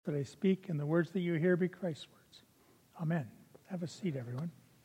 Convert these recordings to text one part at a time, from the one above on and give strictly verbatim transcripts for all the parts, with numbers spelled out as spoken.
that I speak and the words that you hear be Christ's words. Amen. Have a seat, everyone.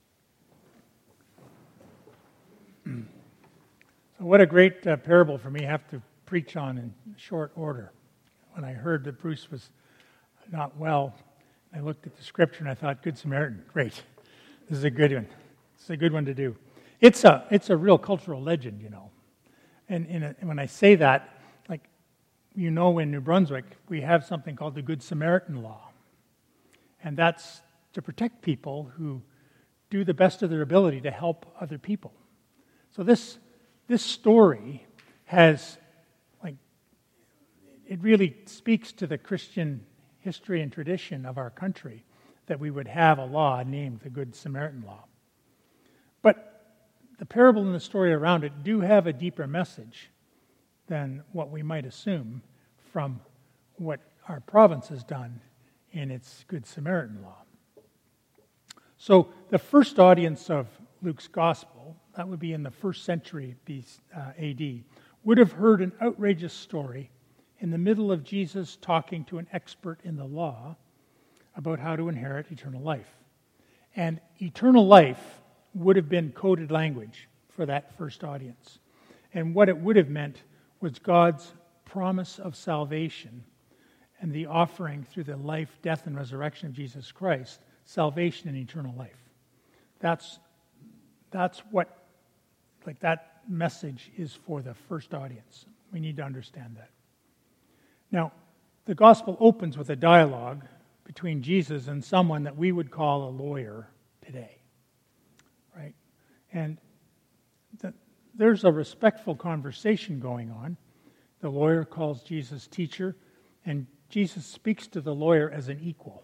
So what a great uh, parable for me to have to preach on in short order. When I heard that Bruce was not well, I looked at the scripture and I thought, Good Samaritan, great. This is a good one. It's a good one to do. It's a it's a real cultural legend, you know. And, in a, and when I say that, like, you know, in New Brunswick, we have something called the Good Samaritan Law. And that's to protect people who do the best of their ability to help other people. So this this story has, like, it really speaks to the Christian history and tradition of our country that we would have a law named the Good Samaritan Law. But the parable and the story around it do have a deeper message than what we might assume from what our province has done in its Good Samaritan Law. So the first audience of Luke's Gospel, that would be in the first century A D, would have heard an outrageous story in the middle of Jesus talking to an expert in the law about how to inherit eternal life. And eternal life would have been coded language for that first audience. And what it would have meant was God's promise of salvation and the offering through the life, death, and resurrection of Jesus Christ, salvation and eternal life. That's that's what, like, that message is for the first audience. We need to understand that. Now, the gospel opens with a dialogue between Jesus and someone that we would call a lawyer today, right? And the, there's a respectful conversation going on. The lawyer calls Jesus teacher, and Jesus speaks to the lawyer as an equal.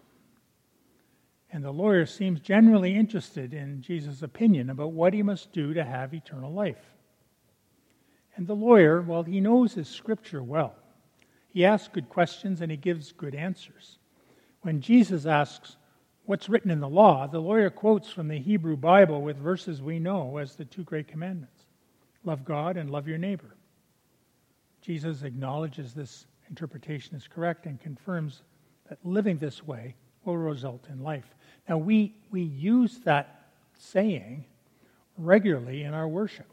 And the lawyer seems generally interested in Jesus' opinion about what he must do to have eternal life. And the lawyer, well, he knows his scripture well. He asks good questions and he gives good answers. When Jesus asks, what's written in the law, the lawyer quotes from the Hebrew Bible with verses we know as the two great commandments. Love God and love your neighbor. Jesus acknowledges this interpretation is correct and confirms that living this way will result in life. Now, we, we use that saying regularly in our worship.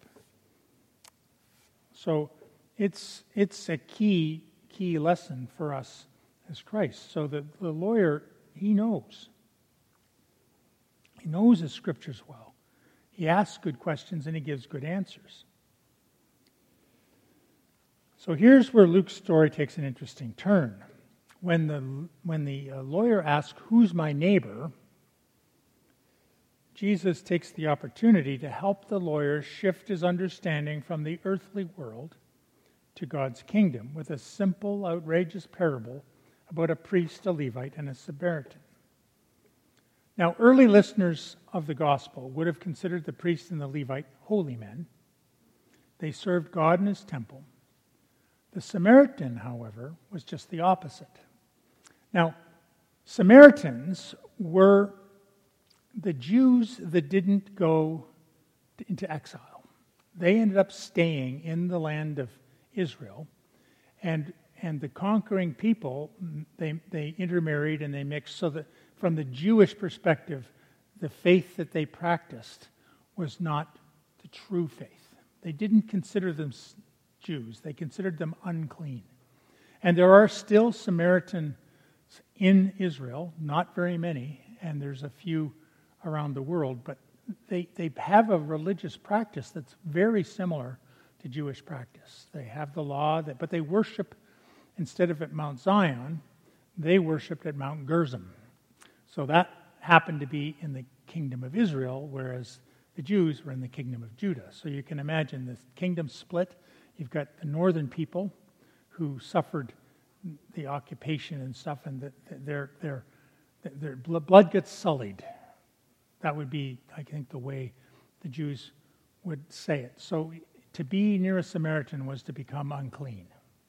So it's it's a key key lesson for us as Christ. So the, the lawyer, he knows. He knows his scriptures well. He asks good questions and he gives good answers. So here's where Luke's story takes an interesting turn. When the when the uh, lawyer asks, who's my neighbor, Jesus takes the opportunity to help the lawyer shift his understanding from the earthly world to God's kingdom with a simple, outrageous parable about a priest, a Levite, and a Samaritan. Now, early listeners of the gospel would have considered the priest and the Levite holy men. They served God in his temple. The Samaritan, however, was just the opposite. Now, Samaritans were the Jews that didn't go into exile. They ended up staying in the land of Israel, and and the conquering people, they they intermarried and they mixed, so that from the Jewish perspective, the faith that they practiced was not the true faith. They didn't consider them Jews. They considered them unclean. And there are still Samaritans in Israel, not very many, and there's a few around the world, but they, they have a religious practice that's very similar to Jewish practice. They have the law, that, but they worship, instead of at Mount Zion, they worshiped at Mount Gerizim. So that happened to be in the kingdom of Israel, whereas the Jews were in the kingdom of Judah. So you can imagine the kingdom split. You've got the northern people who suffered the occupation and stuff, and the, their, their, their blood gets sullied. That would be, I think, the way the Jews would say it. So to be near a Samaritan was to become unclean.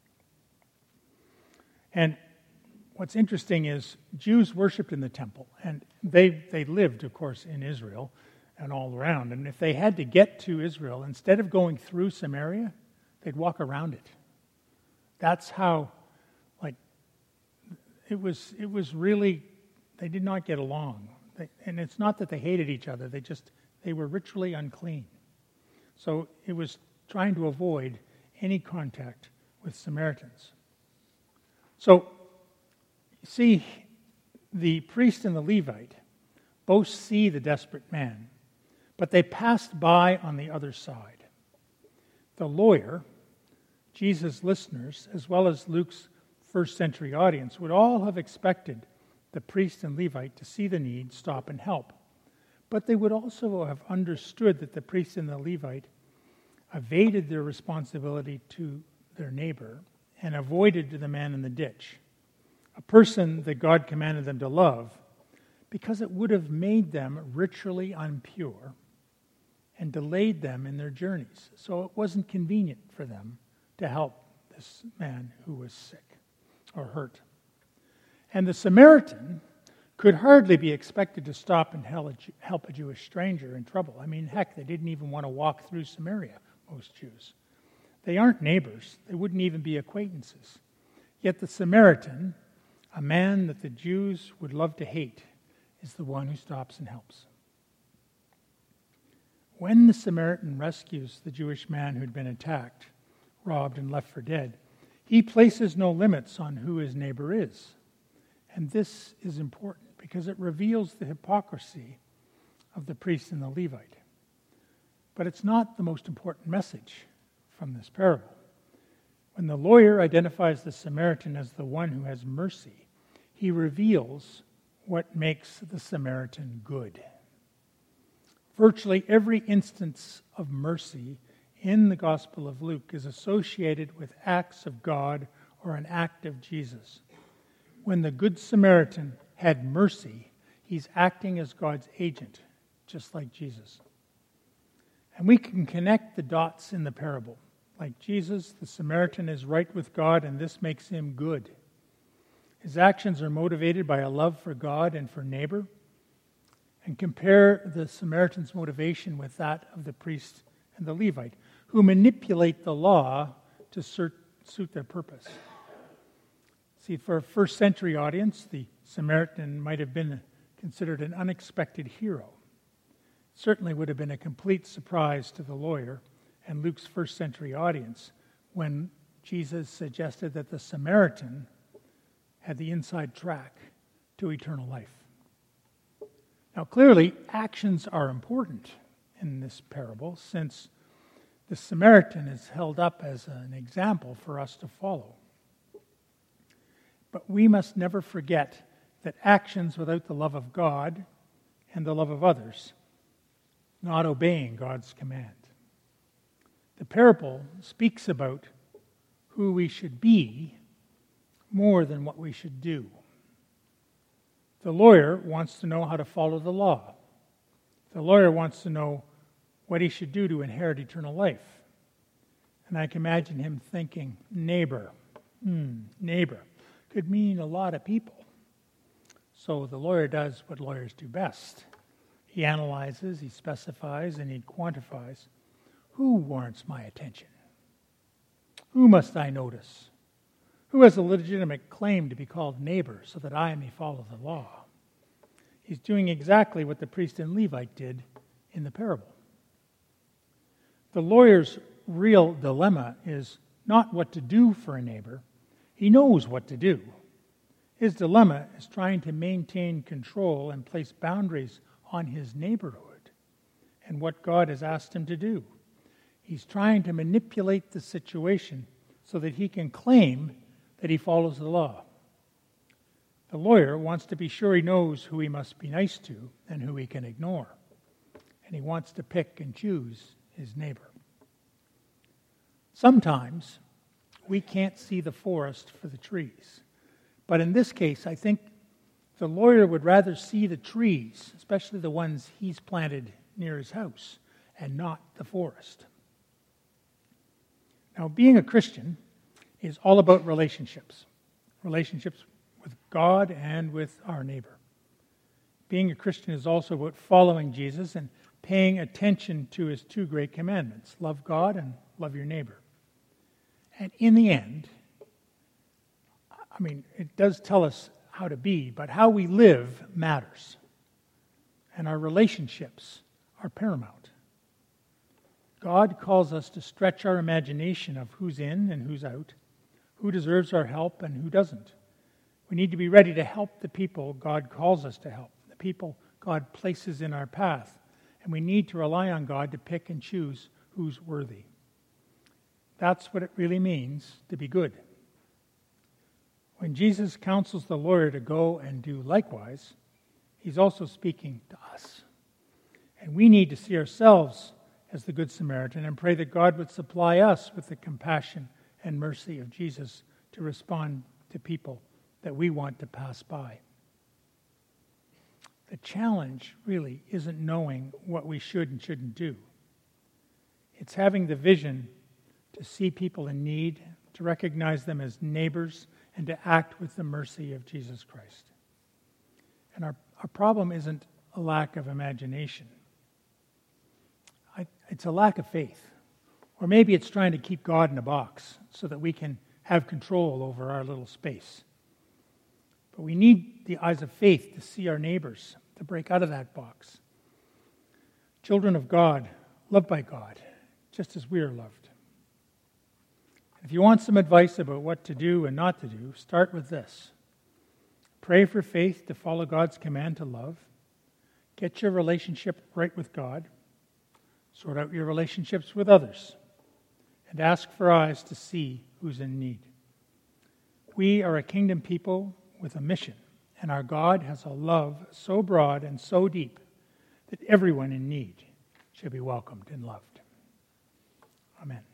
And what's interesting is Jews worshipped in the temple, and they they lived, of course, in Israel and all around. And if they had to get to Israel, instead of going through Samaria, they'd walk around it. That's how, like, it was it was really, they did not get along. They, and it's not that they hated each other, they just, they were ritually unclean. So it was trying to avoid any contact with Samaritans. So, see, the priest and the Levite both see the desperate man, but they passed by on the other side. The lawyer, Jesus' listeners, as well as Luke's first century audience, would all have expected the priest and Levite to see the need, stop, and help. But they would also have understood that the priest and the Levite evaded their responsibility to their neighbor and avoided the man in the ditch, a person that God commanded them to love, because it would have made them ritually impure and delayed them in their journeys. So it wasn't convenient for them to help this man who was sick or hurt. And the Samaritan could hardly be expected to stop and help a Jewish stranger in trouble. I mean, heck, they didn't even want to walk through Samaria, most Jews. They aren't neighbors. They wouldn't even be acquaintances. Yet the Samaritan, a man that the Jews would love to hate, is the one who stops and helps. When the Samaritan rescues the Jewish man who'd been attacked, robbed, and left for dead, he places no limits on who his neighbor is. And this is important because it reveals the hypocrisy of the priest and the Levite. But it's not the most important message from this parable. When the lawyer identifies the Samaritan as the one who has mercy, he reveals what makes the Samaritan good. Virtually every instance of mercy in the Gospel of Luke is associated with acts of God or an act of Jesus. When the Good Samaritan had mercy, he's acting as God's agent, just like Jesus. And we can connect the dots in the parable. Like Jesus, the Samaritan is right with God, and this makes him good. His actions are motivated by a love for God and for neighbor. And compare the Samaritan's motivation with that of the priest and the Levite, who manipulate the law to suit their purpose. See, for a first century audience, the Samaritan might have been considered an unexpected hero. Certainly would have been a complete surprise to the lawyer and Luke's first century audience when Jesus suggested that the Samaritan had the inside track to eternal life. Now, clearly, actions are important in this parable, since the Samaritan is held up as an example for us to follow. But we must never forget that actions without the love of God and the love of others, not obeying God's command. The parable speaks about who we should be more than what we should do. The lawyer wants to know how to follow the law. The lawyer wants to know what he should do to inherit eternal life. And I can imagine him thinking, neighbor, hmm, neighbor, could mean a lot of people. So the lawyer does what lawyers do best. He analyzes, he specifies, and he quantifies. Who warrants my attention? Who must I notice? Who has a legitimate claim to be called neighbor so that I may follow the law? He's doing exactly what the priest and Levite did in the parable. The lawyer's real dilemma is not what to do for a neighbor. He knows what to do. His dilemma is trying to maintain control and place boundaries on his neighborhood and what God has asked him to do. He's trying to manipulate the situation so that he can claim that he follows the law. The lawyer wants to be sure he knows who he must be nice to and who he can ignore. And he wants to pick and choose his neighbor. Sometimes we can't see the forest for the trees. But in this case, I think the lawyer would rather see the trees, especially the ones he's planted near his house, and not the forest. Now, being a Christian is all about relationships. Relationships with God and with our neighbor. Being a Christian is also about following Jesus and paying attention to his two great commandments. Love God and love your neighbor. And in the end, I mean, it does tell us how to be, but how we live matters. And our relationships are paramount. God calls us to stretch our imagination of who's in and who's out, who deserves our help and who doesn't. We need to be ready to help the people God calls us to help, the people God places in our path. And we need to rely on God to pick and choose who's worthy. That's what it really means to be good. When Jesus counsels the lawyer to go and do likewise, he's also speaking to us. And we need to see ourselves as the Good Samaritan and pray that God would supply us with the compassion and mercy of Jesus to respond to people that we want to pass by. The challenge really isn't knowing what we should and shouldn't do. It's having the vision to see people in need, to recognize them as neighbors, and to act with the mercy of Jesus Christ. And our, our problem isn't a lack of imagination. I, it's a lack of faith. Or maybe it's trying to keep God in a box so that we can have control over our little space. But we need the eyes of faith to see our neighbors, to break out of that box. Children of God, loved by God, just as we are loved. If you want some advice about what to do and not to do, start with this. Pray for faith to follow God's command to love. Get your relationship right with God. Sort out your relationships with others. And ask for eyes to see who's in need. We are a kingdom people with a mission, and our God has a love so broad and so deep that everyone in need should be welcomed and loved. Amen.